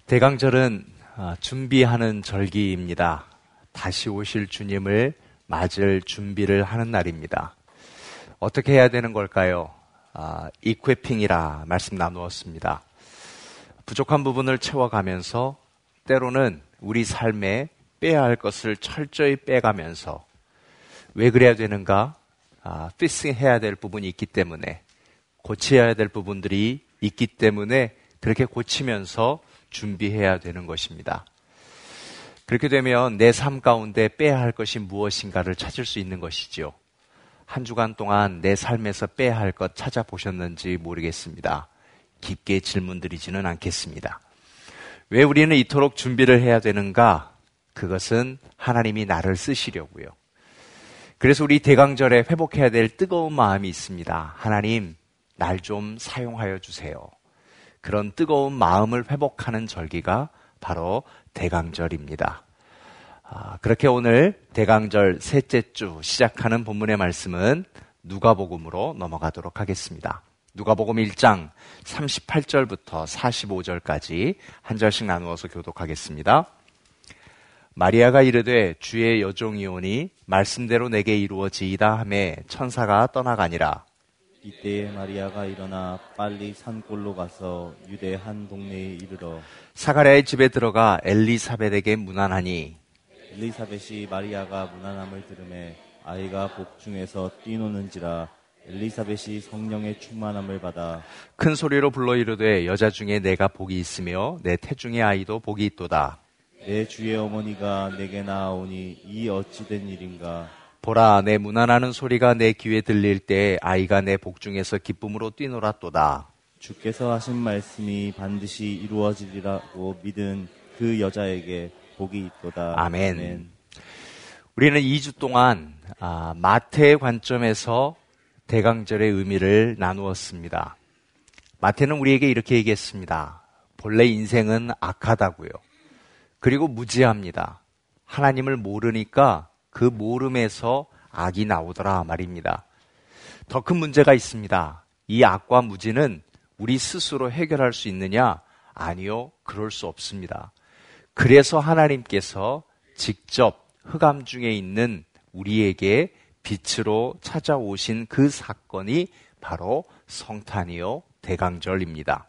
대강절은 준비하는 절기입니다. 다시 오실 주님을 맞을 준비를 하는 날입니다. 어떻게 해야 되는 걸까요? 이퀘핑이라 말씀 나누었습니다. 부족한 부분을 채워가면서 때로는 우리 삶에 빼야 할 것을 철저히 빼가면서 왜 그래야 되는가? 피싱해야 될 부분이 있기 때문에, 고쳐야 될 부분들이 있기 때문에 그렇게 고치면서 준비해야 되는 것입니다. 그렇게 되면 내 삶 가운데 빼야 할 것이 무엇인가를 찾을 수 있는 것이지요. 한 주간 동안 내 삶에서 빼야 할 것 찾아보셨는지 모르겠습니다. 깊게 질문드리지는 않겠습니다. 왜 우리는 이토록 준비를 해야 되는가? 그것은 하나님이 나를 쓰시려고요. 그래서 우리 대강절에 회복해야 될 뜨거운 마음이 있습니다. 하나님, 날 좀 사용하여 주세요. 그런 뜨거운 마음을 회복하는 절기가 바로 대강절입니다. 그렇게 오늘 대강절 셋째 주 시작하는 본문의 말씀은 누가복음으로 넘어가도록 하겠습니다. 누가복음 1장 38절부터 45절까지 한 절씩 나누어서 교독하겠습니다. 마리아가 이르되 주의 여종이오니 말씀대로 내게 이루어지이다 하매 천사가 떠나가니라. 이때에 마리아가 일어나 빨리 산골로 가서 유대 한 동네에 이르러 사가랴의 집에 들어가 엘리사벳에게 문안하니, 엘리사벳이 마리아가 문안함을 들으매 아이가 복중에서 뛰노는지라. 엘리사벳이 성령의 충만함을 받아 큰 소리로 불러 이르되 여자 중에 내가 복이 있으며 내 태중의 아이도 복이 있도다. 내 주의 어머니가 내게 나아오니 이 어찌 된 일인가. 보라, 내 문안하는 소리가 내 귀에 들릴 때 아이가 내 복중에서 기쁨으로 뛰놀았도다. 주께서 하신 말씀이 반드시 이루어지리라고 믿은 그 여자에게 복이 있도다. 아멘. 우리는 2주 동안 마태의 관점에서 대강절의 의미를 나누었습니다. 마태는 우리에게 이렇게 얘기했습니다. 본래 인생은 악하다고요. 그리고 무지합니다. 하나님을 모르니까 그 모름에서 악이 나오더라 말입니다. 더 큰 문제가 있습니다. 이 악과 무지는 우리 스스로 해결할 수 있느냐? 아니요, 그럴 수 없습니다. 그래서 하나님께서 직접 흑암 중에 있는 우리에게 빛으로 찾아오신 그 사건이 바로 성탄이요 대강절입니다.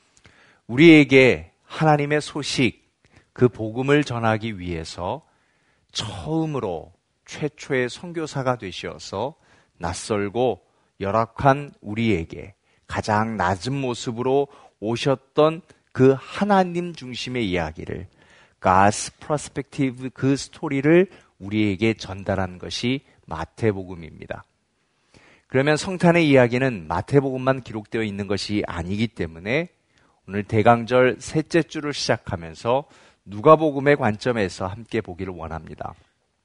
우리에게 하나님의 소식, 그 복음을 전하기 위해서 처음으로 최초의 선교사가 되셔서 낯설고 열악한 우리에게 가장 낮은 모습으로 오셨던 그 하나님 중심의 이야기를, God's perspective, 그 스토리를 우리에게 전달한 것이 마태복음입니다. 그러면 성탄의 이야기는 마태복음만 기록되어 있는 것이 아니기 때문에 오늘 대강절 셋째 주를 시작하면서 누가복음의 관점에서 함께 보기를 원합니다.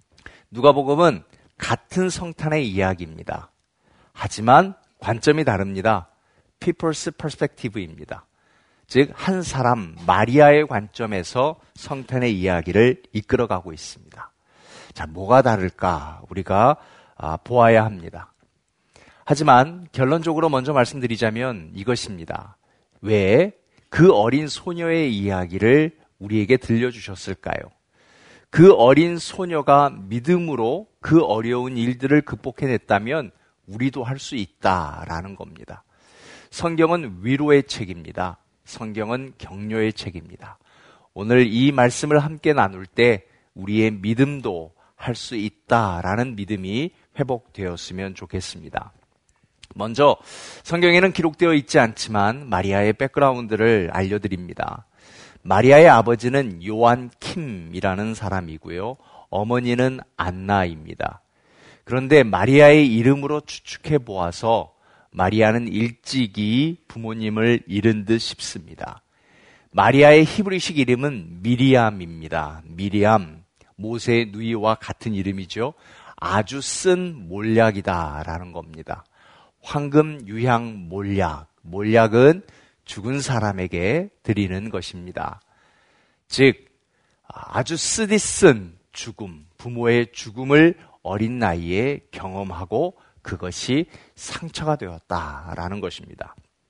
누가복음은 같은 성탄의 이야기입니다. 하지만 관점이 다릅니다. People's perspective입니다. 즉, 한 사람 마리아의 관점에서 성탄의 이야기를 이끌어가고 있습니다. 자, 뭐가 다를까? 우리가 보아야 합니다. 하지만 결론적으로 먼저 말씀드리자면 이것입니다. 왜 그 어린 소녀의 이야기를 우리에게 들려주셨을까요? 그 어린 소녀가 믿음으로 그 어려운 일들을 극복해냈다면 우리도 할 수 있다라는 겁니다. 성경은 위로의 책입니다. 성경은 격려의 책입니다. 오늘 이 말씀을 함께 나눌 때 우리의 믿음도 할 수 있다라는 믿음이 회복되었으면 좋겠습니다. 먼저 성경에는 기록되어 있지 않지만 마리아의 백그라운드를 알려드립니다. 마리아의 아버지는 요한킴이라는 사람이고요. 어머니는 안나입니다. 그런데 마리아의 이름으로 추측해 보아서 마리아는 일찍이 부모님을 잃은 듯 싶습니다. 마리아의 히브리식 이름은 미리암입니다. 미리암, 모세의 누이와 같은 이름이죠. 아주 쓴 몰약이다라는 겁니다. 황금 유향 몰약, 몰약은 죽은 사람에게 드리는 것입니다. 즉 아주 쓰디쓴 죽음, 부모의 죽음을 어린 나이에 경험하고 그것이 상처가 되었다라는 것입니다.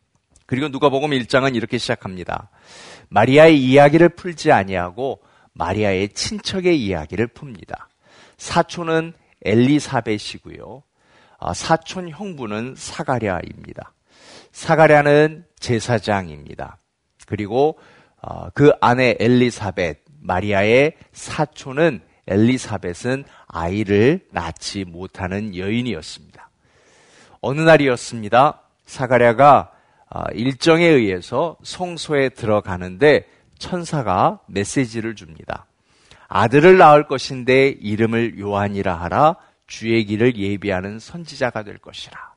그리고 누가복음 1장은 이렇게 시작합니다. 마리아의 이야기를 풀지 아니하고 마리아의 친척의 이야기를 풉니다. 사촌은 엘리사벳이고요. 사촌 형부는 사가랴입니다. 사가랴는 제사장입니다. 그리고 그 아내 엘리사벳, 마리아의 사촌은 엘리사벳은 아이를 낳지 못하는 여인이었습니다. 어느 날이었습니다. 사가랴가 일정에 의해서 성소에 들어가는데 천사가 메시지를 줍니다. 아들을 낳을 것인데 이름을 요한이라 하라. 주의 길을 예비하는 선지자가 될 것이라.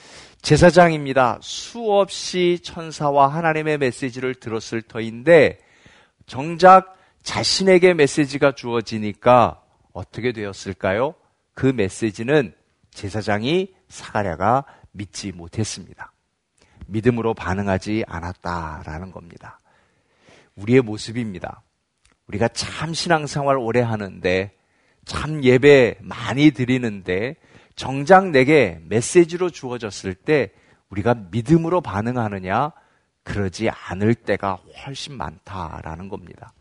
제사장입니다. 수없이 천사와 하나님의 메시지를 들었을 터인데 정작 자신에게 메시지가 주어지니까 어떻게 되었을까요? 그 메시지는 제사장이 사가랴가 믿지 못했습니다. 믿음으로 반응하지 않았다라는 겁니다. 우리의 모습입니다. 우리가 참 신앙생활 오래 하는데 참 예배 많이 드리는데 정작 내게 메시지로 주어졌을 때 우리가 믿음으로 반응하느냐? 그러지 않을 때가 훨씬 많다라는 겁니다.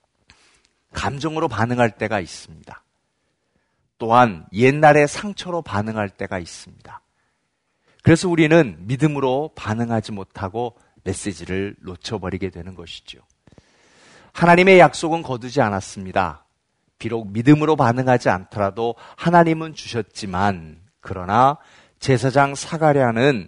감정으로 반응할 때가 있습니다. 또한 옛날의 상처로 반응할 때가 있습니다. 그래서 우리는 믿음으로 반응하지 못하고 메시지를 놓쳐버리게 되는 것이죠. 하나님의 약속은 거두지 않았습니다. 비록 믿음으로 반응하지 않더라도 하나님은 주셨지만 그러나 제사장 사가랴는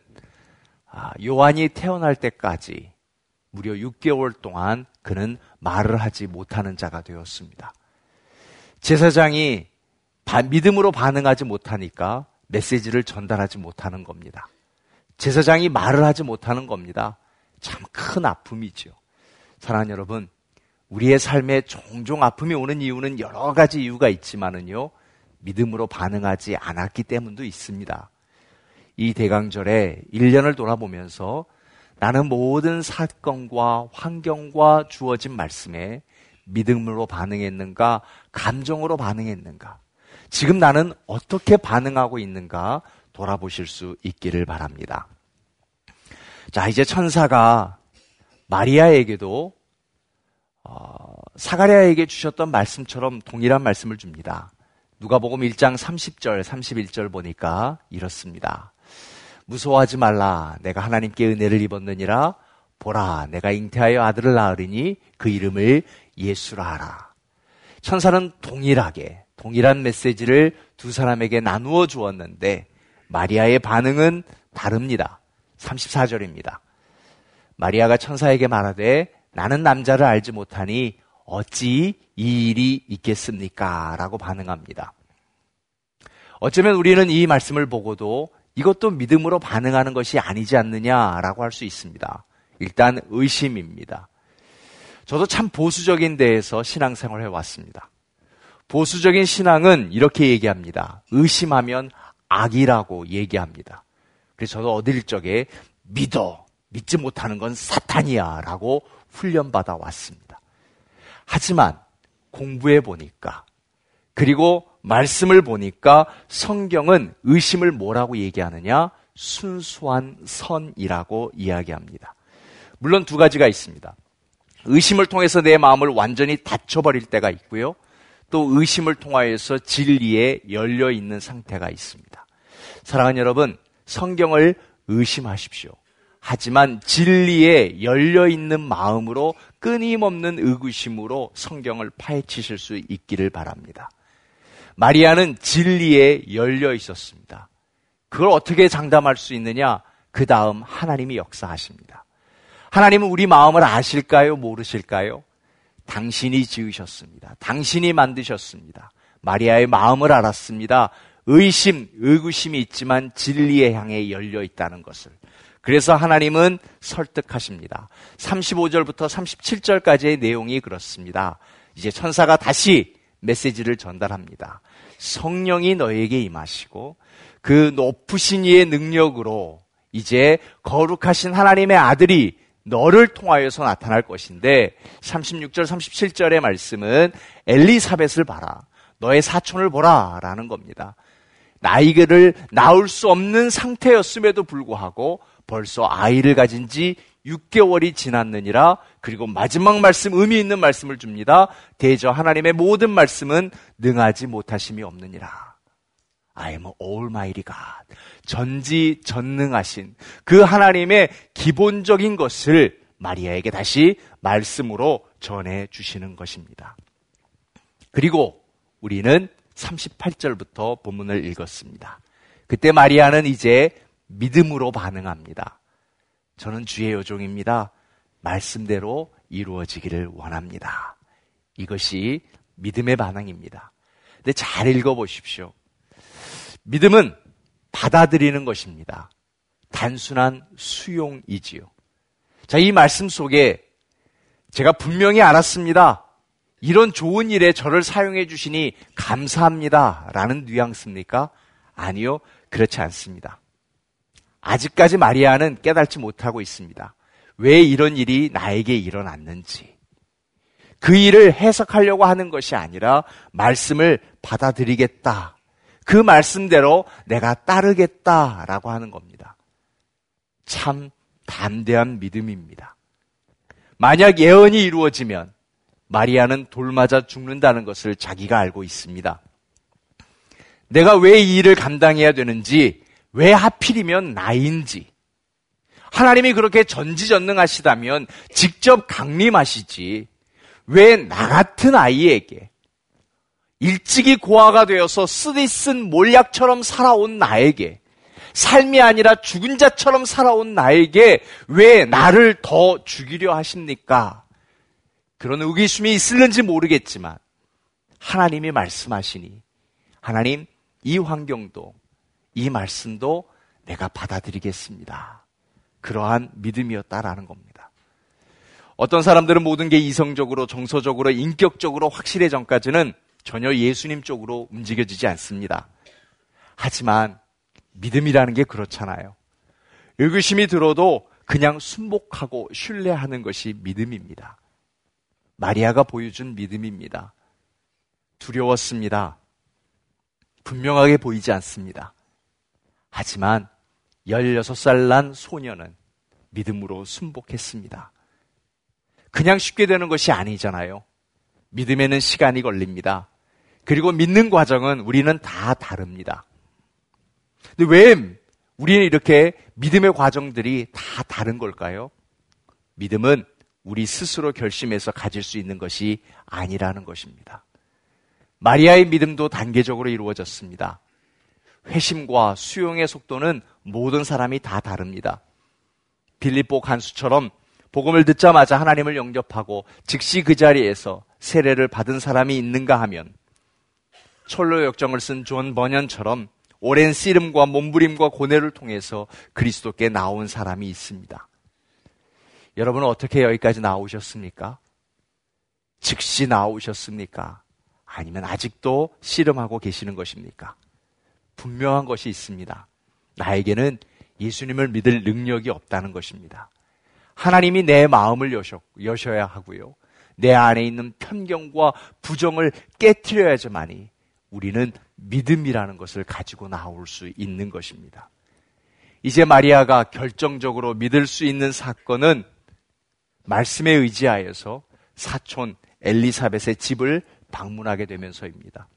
요한이 태어날 때까지 무려 6개월 동안 그는 말을 하지 못하는 자가 되었습니다. 제사장이 믿음으로 반응하지 못하니까 메시지를 전달하지 못하는 겁니다. 제사장이 말을 하지 못하는 겁니다. 참 큰 아픔이죠. 사랑하는 여러분, 우리의 삶에 종종 아픔이 오는 이유는 여러 가지 이유가 있지만은요, 믿음으로 반응하지 않았기 때문도 있습니다. 이 대강절에 1년을 돌아보면서 나는 모든 사건과 환경과 주어진 말씀에 믿음으로 반응했는가, 감정으로 반응했는가, 지금 나는 어떻게 반응하고 있는가 돌아보실 수 있기를 바랍니다. 자, 이제 천사가 마리아에게도 사가랴에게 주셨던 말씀처럼 동일한 말씀을 줍니다. 누가복음 1장 30절, 31절 보니까 이렇습니다. 무서워하지 말라. 내가 하나님께 은혜를 입었느니라. 보라, 내가 잉태하여 아들을 낳으리니 그 이름을 예수라 하라. 천사는 동일한 메시지를 두 사람에게 나누어 주었는데 마리아의 반응은 다릅니다. 34절입니다. 마리아가 천사에게 말하되 나는 남자를 알지 못하니 어찌 이 일이 있겠습니까? 라고 반응합니다. 어쩌면 우리는 이 말씀을 보고도 이것도 믿음으로 반응하는 것이 아니지 않느냐라고 할 수 있습니다. 일단 의심입니다. 저도 참 보수적인 데에서 신앙생활을 해왔습니다. 보수적인 신앙은 이렇게 얘기합니다. 의심하면 악이라고 얘기합니다. 그래서 저도 어릴 적에 믿지 못하는 건 사탄이야 라고 훈련받아 왔습니다. 하지만 공부해 보니까 그리고 말씀을 보니까 성경은 의심을 뭐라고 얘기하느냐? 순수한 선이라고 이야기합니다. 물론 두 가지가 있습니다. 의심을 통해서 내 마음을 완전히 닫혀버릴 때가 있고요. 또 의심을 통하여서 진리에 열려있는 상태가 있습니다. 사랑하는 여러분, 성경을 의심하십시오. 하지만 진리에 열려있는 마음으로 끊임없는 의구심으로 성경을 파헤치실 수 있기를 바랍니다. 마리아는 진리에 열려 있었습니다. 그걸 어떻게 장담할 수 있느냐? 그 다음 하나님이 역사하십니다. 하나님은 우리 마음을 아실까요? 모르실까요? 당신이 지으셨습니다. 당신이 만드셨습니다. 마리아의 마음을 알았습니다. 의구심이 있지만 진리에 향해 열려 있다는 것을. 그래서 하나님은 설득하십니다. 35절부터 37절까지의 내용이 그렇습니다. 이제 천사가 다시 메시지를 전달합니다. 성령이 너에게 임하시고 그 높으신 이의 능력으로 이제 거룩하신 하나님의 아들이 너를 통하여서 나타날 것인데 36절, 37절의 말씀은 엘리사벳을 봐라. 너의 사촌을 보라 라는 겁니다. 나이를 낳을 수 없는 상태였음에도 불구하고 벌써 아이를 가진 지 6개월이 지났느니라. 그리고 마지막 말씀, 의미 있는 말씀을 줍니다. 대저 하나님의 모든 말씀은 능하지 못하심이 없느니라. I am almighty God. 전지전능하신 그 하나님의 기본적인 것을 마리아에게 다시 말씀으로 전해 주시는 것입니다. 그리고 우리는 38절부터 본문을 읽었습니다. 그때 마리아는 이제 믿음으로 반응합니다. 저는 주의 여종입니다. 말씀대로 이루어지기를 원합니다. 이것이 믿음의 반응입니다. 근데 잘 읽어보십시오. 믿음은 받아들이는 것입니다. 단순한 수용이지요. 자, 이 말씀 속에 제가 분명히 알았습니다. 이런 좋은 일에 저를 사용해 주시니 감사합니다. 라는 뉘앙스입니까? 아니요, 그렇지 않습니다. 아직까지 마리아는 깨닫지 못하고 있습니다. 왜 이런 일이 나에게 일어났는지. 그 일을 해석하려고 하는 것이 아니라 말씀을 받아들이겠다. 그 말씀대로 내가 따르겠다라고 하는 겁니다. 참 담대한 믿음입니다. 만약 예언이 이루어지면 마리아는 돌 맞아 죽는다는 것을 자기가 알고 있습니다. 내가 왜 이 일을 감당해야 되는지, 왜 하필이면 나인지, 하나님이 그렇게 전지전능하시다면 직접 강림하시지, 왜 나 같은 아이에게, 일찍이 고아가 되어서 쓰디쓴 몰약처럼 살아온 나에게, 삶이 아니라 죽은 자처럼 살아온 나에게 왜 나를 더 죽이려 하십니까? 그런 의구심이 있을는지 모르겠지만 하나님이 말씀하시니 하나님, 이 환경도 이 말씀도 내가 받아들이겠습니다. 그러한 믿음이었다라는 겁니다. 어떤 사람들은 모든 게 이성적으로, 정서적으로, 인격적으로 확실해 전까지는 전혀 예수님 쪽으로 움직여지지 않습니다. 하지만 믿음이라는 게 그렇잖아요. 의구심이 들어도 그냥 순복하고 신뢰하는 것이 믿음입니다. 마리아가 보여준 믿음입니다. 두려웠습니다. 분명하게 보이지 않습니다. 하지만 16살 난 소녀는 믿음으로 순복했습니다. 그냥 쉽게 되는 것이 아니잖아요. 믿음에는 시간이 걸립니다. 그리고 믿는 과정은 우리는 다 다릅니다. 근데 왜 우리는 이렇게 믿음의 과정들이 다 다른 걸까요? 믿음은 우리 스스로 결심해서 가질 수 있는 것이 아니라는 것입니다. 마리아의 믿음도 단계적으로 이루어졌습니다. 회심과 수용의 속도는 모든 사람이 다 다릅니다. 빌립보 간수처럼 복음을 듣자마자 하나님을 영접하고 즉시 그 자리에서 세례를 받은 사람이 있는가 하면, 철로 역정을 쓴 존 버년처럼 오랜 씨름과 몸부림과 고뇌를 통해서 그리스도께 나온 사람이 있습니다. 여러분은 어떻게 여기까지 나오셨습니까? 즉시 나오셨습니까? 아니면 아직도 씨름하고 계시는 것입니까? 분명한 것이 있습니다. 나에게는 예수님을 믿을 능력이 없다는 것입니다. 하나님이 내 마음을 여셔야 하고요. 내 안에 있는 편견과 부정을 깨트려야지만이 우리는 믿음이라는 것을 가지고 나올 수 있는 것입니다. 이제 마리아가 결정적으로 믿을 수 있는 사건은 말씀에 의지하여서 사촌 엘리사벳의 집을 방문하게 되면서입니다.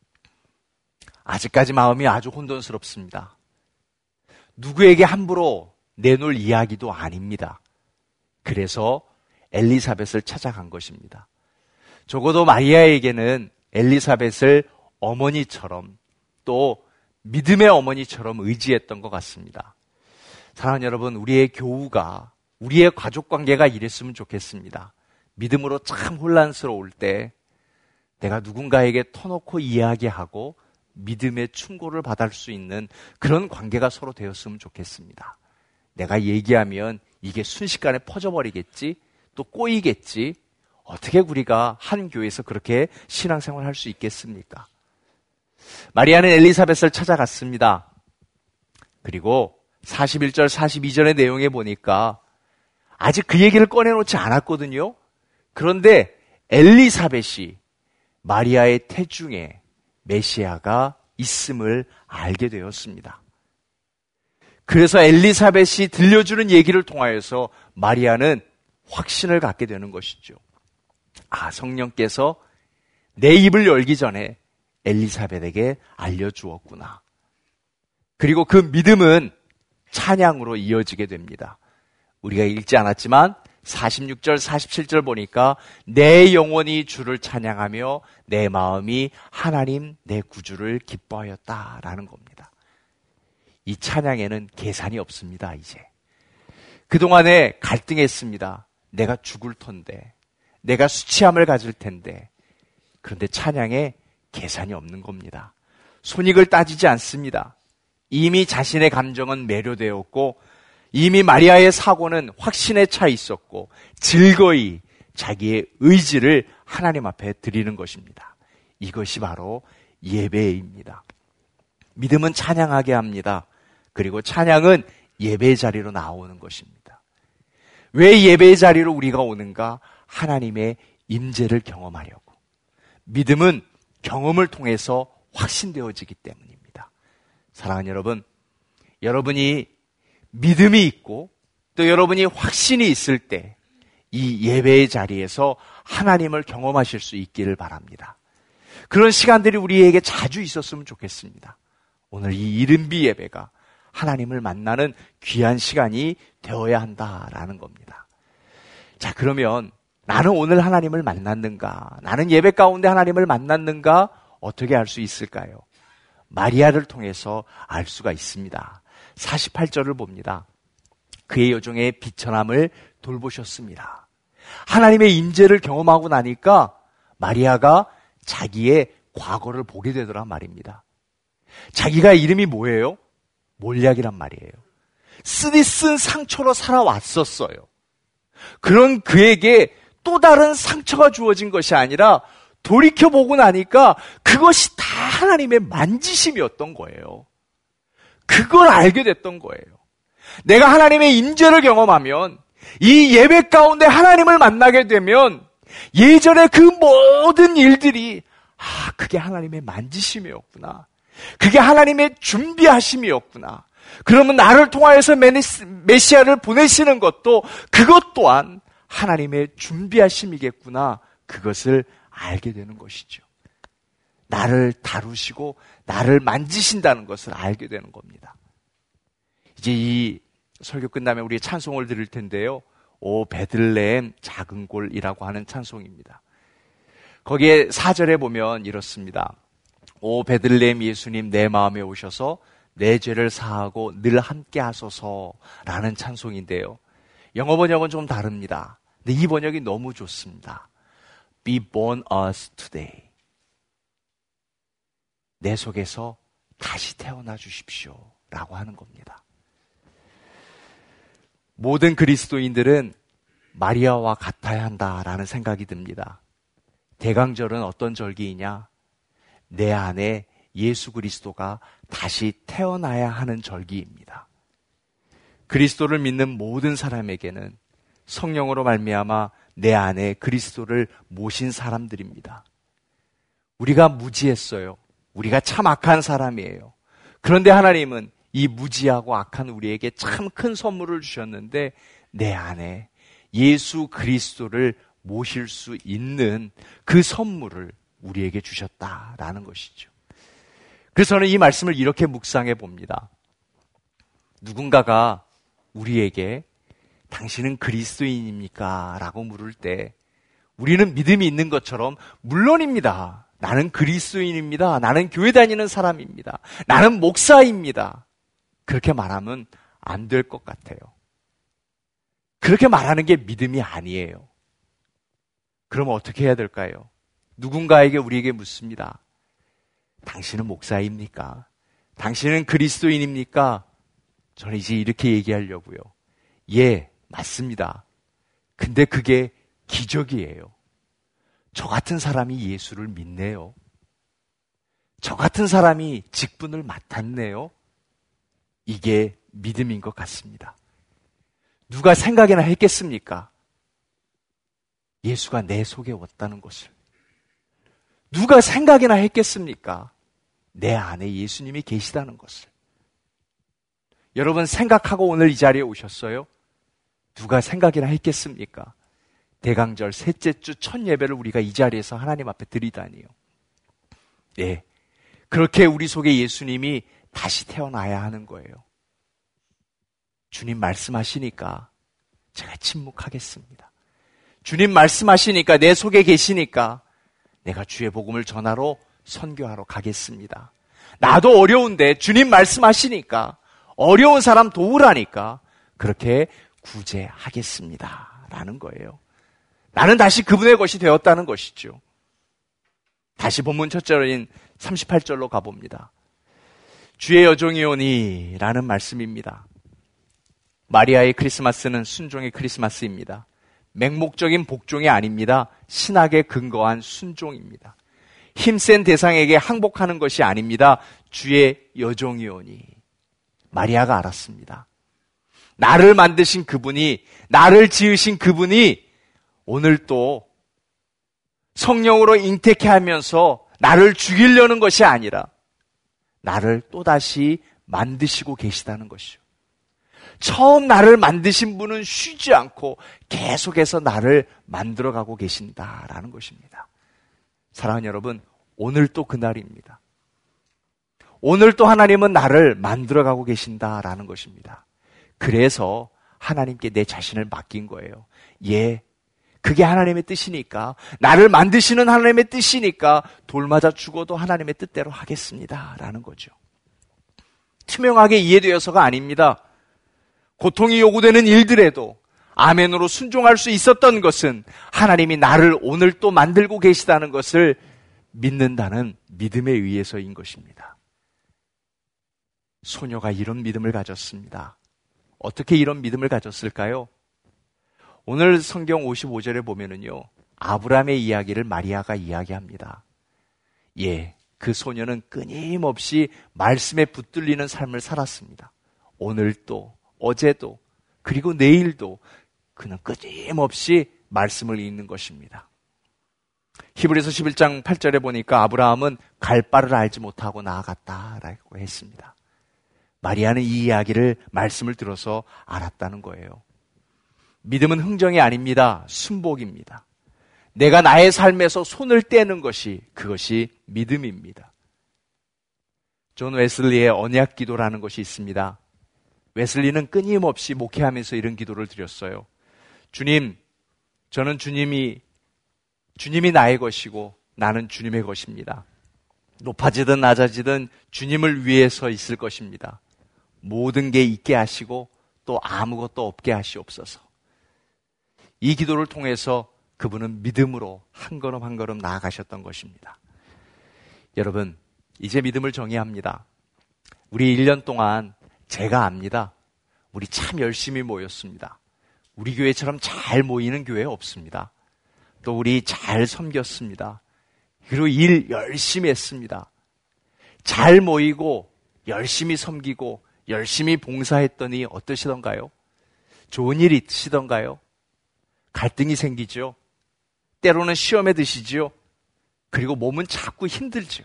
아직까지 마음이 아주 혼돈스럽습니다. 누구에게 함부로 내놓을 이야기도 아닙니다. 그래서 엘리사벳을 찾아간 것입니다. 적어도 마리아에게는 엘리사벳을 어머니처럼, 또 믿음의 어머니처럼 의지했던 것 같습니다. 사랑하는 여러분, 우리의 교우가, 우리의 가족관계가 이랬으면 좋겠습니다. 믿음으로 참 혼란스러울 때 내가 누군가에게 터놓고 이야기하고 믿음의 충고를 받을 수 있는 그런 관계가 서로 되었으면 좋겠습니다. 내가 얘기하면 이게 순식간에 퍼져버리겠지, 또 꼬이겠지, 어떻게 우리가 한 교회에서 그렇게 신앙생활을 할 수 있겠습니까? 마리아는 엘리사벳을 찾아갔습니다. 그리고 41절, 42절의 내용에 보니까 아직 그 얘기를 꺼내놓지 않았거든요. 그런데 엘리사벳이 마리아의 태중에 메시아가 있음을 알게 되었습니다. 그래서 엘리사벳이 들려주는 얘기를 통하여서 마리아는 확신을 갖게 되는 것이죠. 아, 성령께서 내 입을 열기 전에 엘리사벳에게 알려주었구나. 그리고 그 믿음은 찬양으로 이어지게 됩니다. 우리가 읽지 않았지만 46절, 47절 보니까 내 영혼이 주를 찬양하며 내 마음이 하나님 내 구주를 기뻐하였다라는 겁니다. 이 찬양에는 계산이 없습니다. 이제 그동안에 갈등했습니다. 내가 죽을 텐데, 내가 수치함을 가질 텐데, 그런데 찬양에 계산이 없는 겁니다. 손익을 따지지 않습니다. 이미 자신의 감정은 매료되었고 이미 마리아의 사고는 확신에 차 있었고 즐거이 자기의 의지를 하나님 앞에 드리는 것입니다. 이것이 바로 예배입니다. 믿음은 찬양하게 합니다. 그리고 찬양은 예배의 자리로 나오는 것입니다. 왜 예배의 자리로 우리가 오는가? 하나님의 임재를 경험하려고. 믿음은 경험을 통해서 확신되어지기 때문입니다. 사랑하는 여러분, 여러분이 믿음이 있고 또 여러분이 확신이 있을 때 이 예배의 자리에서 하나님을 경험하실 수 있기를 바랍니다. 그런 시간들이 우리에게 자주 있었으면 좋겠습니다. 오늘 이 이른비 예배가 하나님을 만나는 귀한 시간이 되어야 한다라는 겁니다. 자, 그러면 나는 오늘 하나님을 만났는가? 나는 예배 가운데 하나님을 만났는가? 어떻게 알 수 있을까요? 마리아를 통해서 알 수가 있습니다. 48절을 봅니다. 그의 여종의 비천함을 돌보셨습니다. 하나님의 임재를 경험하고 나니까 마리아가 자기의 과거를 보게 되더란 말입니다. 자기가 이름이 뭐예요? 몰약이란 말이에요. 쓰디쓴 상처로 살아왔었어요. 그런 그에게 또 다른 상처가 주어진 것이 아니라 돌이켜보고 나니까 그것이 다 하나님의 만지심이었던 거예요. 그걸 알게 됐던 거예요. 내가 하나님의 임재를 경험하면, 이 예배 가운데 하나님을 만나게 되면 예전에 그 모든 일들이 그게 하나님의 만지심이었구나. 그게 하나님의 준비하심이었구나. 그러면 나를 통하여서 메시아를 보내시는 것도 그것 또한 하나님의 준비하심이겠구나. 그것을 알게 되는 것이죠. 나를 다루시고 나를 만지신다는 것을 알게 되는 겁니다. 이제 이 설교 끝나면 우리 찬송을 드릴 텐데요. 오 베들레헴 작은 골이라고 하는 찬송입니다. 거기에 4절에 보면 이렇습니다. 오 베들레헴 예수님 내 마음에 오셔서 내 죄를 사하고 늘 함께 하소서라는 찬송인데요. 영어 번역은 좀 다릅니다. 근데 이 번역이 너무 좋습니다. Be born us today. 내 속에서 다시 태어나 주십시오 라고 하는 겁니다. 모든 그리스도인들은 마리아와 같아야 한다라는 생각이 듭니다. 대강절은 어떤 절기이냐? 내 안에 예수 그리스도가 다시 태어나야 하는 절기입니다. 그리스도를 믿는 모든 사람에게는 성령으로 말미암아 내 안에 그리스도를 모신 사람들입니다. 우리가 무지했어요. 우리가 참 악한 사람이에요. 그런데 하나님은 이 무지하고 악한 우리에게 참 큰 선물을 주셨는데 내 안에 예수 그리스도를 모실 수 있는 그 선물을 우리에게 주셨다라는 것이죠. 그래서 저는 이 말씀을 이렇게 묵상해 봅니다. 누군가가 우리에게 당신은 그리스도인입니까? 라고 물을 때 우리는 믿음이 있는 것처럼 물론입니다. 나는 그리스도인입니다. 나는 교회 다니는 사람입니다. 나는 목사입니다. 그렇게 말하면 안 될 것 같아요. 그렇게 말하는 게 믿음이 아니에요. 그럼 어떻게 해야 될까요? 누군가에게 우리에게 묻습니다. 당신은 목사입니까? 당신은 그리스도인입니까? 저는 이제 이렇게 얘기하려고요. 예, 맞습니다. 근데 그게 기적이에요. 저 같은 사람이 예수를 믿네요. 저 같은 사람이 직분을 맡았네요. 이게 믿음인 것 같습니다. 누가 생각이나 했겠습니까? 예수가 내 속에 왔다는 것을. 누가 생각이나 했겠습니까? 내 안에 예수님이 계시다는 것을. 여러분 생각하고 오늘 이 자리에 오셨어요? 누가 생각이나 했겠습니까? 대강절 셋째 주 첫 예배를 우리가 이 자리에서 하나님 앞에 드리다니요. 예, 그렇게 우리 속에 예수님이 다시 태어나야 하는 거예요. 주님 말씀하시니까 제가 침묵하겠습니다. 주님 말씀하시니까 내 속에 계시니까 내가 주의 복음을 전하러 선교하러 가겠습니다. 나도 어려운데 주님 말씀하시니까 어려운 사람 도우라니까 그렇게 구제하겠습니다. 라는 거예요. 나는 다시 그분의 것이 되었다는 것이죠. 다시 본문 첫 절인 38절로 가봅니다. 주의 여종이 오니 라는 말씀입니다. 마리아의 크리스마스는 순종의 크리스마스입니다. 맹목적인 복종이 아닙니다. 신학에 근거한 순종입니다. 힘센 대상에게 항복하는 것이 아닙니다. 주의 여종이 오니. 마리아가 알았습니다. 나를 만드신 그분이, 나를 지으신 그분이 오늘 또 성령으로 잉태케 하면서 나를 죽이려는 것이 아니라 나를 또다시 만드시고 계시다는 것이죠. 처음 나를 만드신 분은 쉬지 않고 계속해서 나를 만들어가고 계신다라는 것입니다. 사랑하는 여러분, 오늘 또 그날입니다. 오늘 또 하나님은 나를 만들어가고 계신다라는 것입니다. 그래서 하나님께 내 자신을 맡긴 거예요. 예, 그게 하나님의 뜻이니까, 나를 만드시는 하나님의 뜻이니까 돌 맞아 죽어도 하나님의 뜻대로 하겠습니다 라는 거죠. 투명하게 이해되어서가 아닙니다. 고통이 요구되는 일들에도 아멘으로 순종할 수 있었던 것은 하나님이 나를 오늘 또 만들고 계시다는 것을 믿는다는 믿음에 의해서인 것입니다. 소녀가 이런 믿음을 가졌습니다. 어떻게 이런 믿음을 가졌을까요? 오늘 성경 55절에 보면은요, 아브라함의 이야기를 마리아가 이야기합니다. 예, 그 소녀는 끊임없이 말씀에 붙들리는 삶을 살았습니다. 오늘도, 어제도, 그리고 내일도 그는 끊임없이 말씀을 읽는 것입니다. 히브리서 11장 8절에 보니까 아브라함은 갈 바를 알지 못하고 나아갔다라고 했습니다. 마리아는 이 이야기를, 말씀을 들어서 알았다는 거예요. 믿음은 흥정이 아닙니다. 순복입니다. 내가 나의 삶에서 손을 떼는 것이, 그것이 믿음입니다. 존 웨슬리의 언약 기도라는 것이 있습니다. 웨슬리는 끊임없이 목회하면서 이런 기도를 드렸어요. 주님, 저는 주님이 나의 것이고 나는 주님의 것입니다. 높아지든 낮아지든 주님을 위해서 있을 것입니다. 모든 게 있게 하시고 또 아무것도 없게 하시옵소서. 이 기도를 통해서 그분은 믿음으로 한 걸음 한 걸음 나아가셨던 것입니다. 여러분, 이제 믿음을 정의합니다. 우리 1년 동안 제가 압니다. 우리 참 열심히 모였습니다. 우리 교회처럼 잘 모이는 교회 없습니다. 또 우리 잘 섬겼습니다. 그리고 일 열심히 했습니다. 잘 모이고 열심히 섬기고 열심히 봉사했더니 어떠시던가요? 좋은 일이 있으시던가요? 갈등이 생기죠. 때로는 시험에 드시죠. 그리고 몸은 자꾸 힘들죠.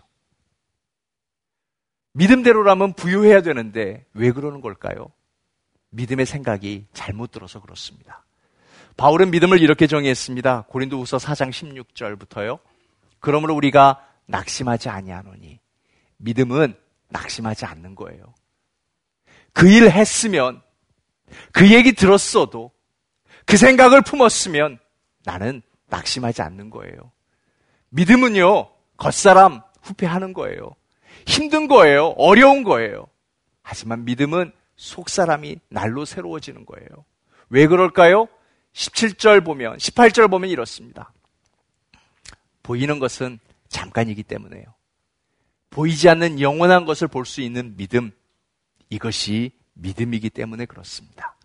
믿음대로라면 부유해야 되는데 왜 그러는 걸까요? 믿음의 생각이 잘못 들어서 그렇습니다. 바울은 믿음을 이렇게 정의했습니다. 고린도후서 4장 16절부터요. 그러므로 우리가 낙심하지 아니하노니. 믿음은 낙심하지 않는 거예요. 그 일 했으면, 그 얘기 들었어도, 그 생각을 품었으면 나는 낙심하지 않는 거예요. 믿음은요, 겉사람 후패하는 거예요. 힘든 거예요. 어려운 거예요. 하지만 믿음은 속사람이 날로 새로워지는 거예요. 왜 그럴까요? 17절 보면, 18절 보면 이렇습니다. 보이는 것은 잠깐이기 때문에요. 보이지 않는 영원한 것을 볼 수 있는 믿음, 이것이 믿음이기 때문에 그렇습니다.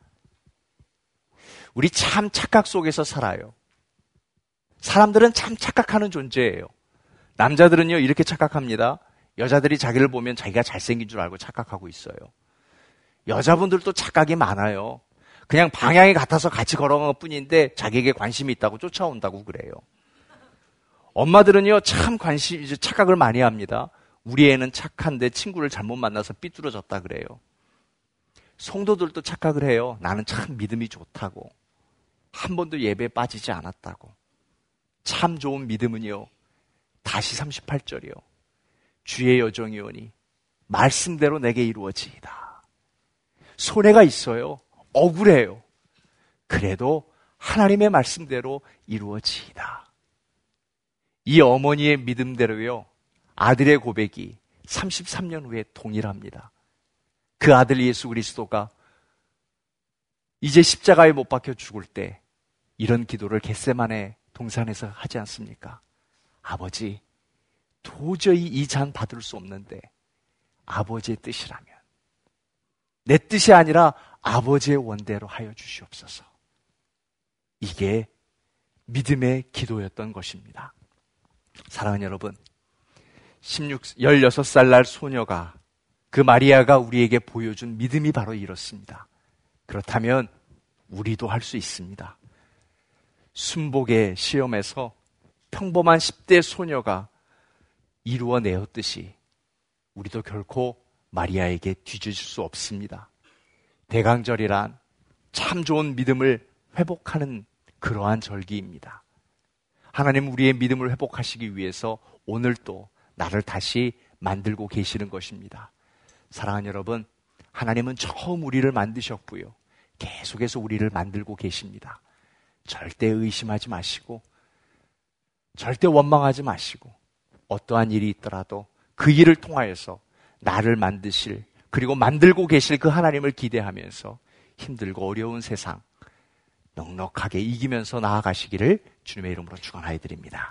우리 참 착각 속에서 살아요. 사람들은 참 착각하는 존재예요. 남자들은요, 이렇게 착각합니다. 여자들이 자기를 보면 자기가 잘생긴 줄 알고 착각하고 있어요. 여자분들도 착각이 많아요. 그냥 방향이 같아서 같이 걸어간 것 뿐인데 자기에게 관심이 있다고 쫓아온다고 그래요. 엄마들은요, 참 착각을 많이 합니다. 우리 애는 착한데 친구를 잘못 만나서 삐뚤어졌다 그래요. 성도들도 착각을 해요. 나는 참 믿음이 좋다고. 한 번도 예배에 빠지지 않았다고. 참 좋은 믿음은요. 다시 38절이요. 주의 여정이 오니 말씀대로 내게 이루어지이다. 손해가 있어요. 억울해요. 그래도 하나님의 말씀대로 이루어지이다. 이 어머니의 믿음대로요. 아들의 고백이 33년 후에 동일합니다. 그 아들 예수 그리스도가 이제 십자가에 못 박혀 죽을 때 이런 기도를 겟세마네 동산에서 하지 않습니까? 아버지, 도저히 이 잔 받을 수 없는데 아버지의 뜻이라면 내 뜻이 아니라 아버지의 원대로 하여 주시옵소서. 이게 믿음의 기도였던 것입니다. 사랑하는 여러분, 16살 날 소녀가 그 마리아가 우리에게 보여준 믿음이 바로 이렇습니다. 그렇다면 우리도 할 수 있습니다. 순복의 시험에서 평범한 10대 소녀가 이루어내었듯이 우리도 결코 마리아에게 뒤질 수 없습니다. 대강절이란 참 좋은 믿음을 회복하는 그러한 절기입니다. 하나님 우리의 믿음을 회복하시기 위해서 오늘 또 나를 다시 만들고 계시는 것입니다. 사랑하는 여러분, 하나님은 처음 우리를 만드셨고요. 계속해서 우리를 만들고 계십니다. 절대 의심하지 마시고 절대 원망하지 마시고 어떠한 일이 있더라도 그 일을 통하여서 나를 만드실 그리고 만들고 계실 그 하나님을 기대하면서 힘들고 어려운 세상 넉넉하게 이기면서 나아가시기를 주님의 이름으로 축원하여 드립니다.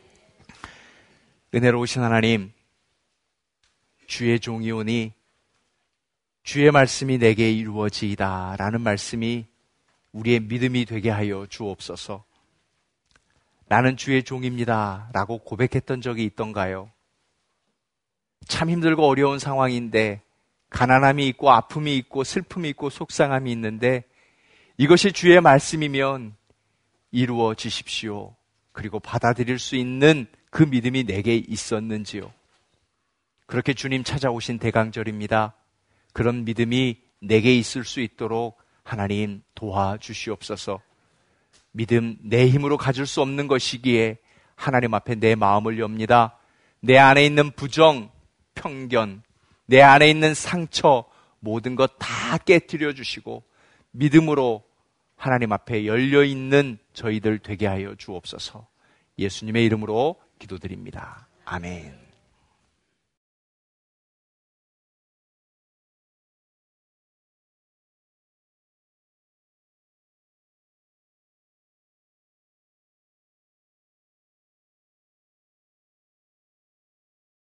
은혜로우신 하나님, 주의 종이 오니 주의 말씀이 내게 이루어지이다 라는 말씀이 우리의 믿음이 되게 하여 주옵소서. 나는 주의 종입니다 라고 고백했던 적이 있던가요? 참 힘들고 어려운 상황인데 가난함이 있고 아픔이 있고 슬픔이 있고 속상함이 있는데 이것이 주의 말씀이면 이루어 주십시오. 그리고 받아들일 수 있는 그 믿음이 내게 있었는지요? 그렇게 주님 찾아오신 대강절입니다. 그런 믿음이 내게 있을 수 있도록 하나님 도와주시옵소서. 믿음 내 힘으로 가질 수 없는 것이기에 하나님 앞에 내 마음을 엽니다. 내 안에 있는 부정, 편견, 내 안에 있는 상처 모든 것 다 깨뜨려 주시고 믿음으로 하나님 앞에 열려있는 저희들 되게 하여 주옵소서. 예수님의 이름으로 기도드립니다. 아멘.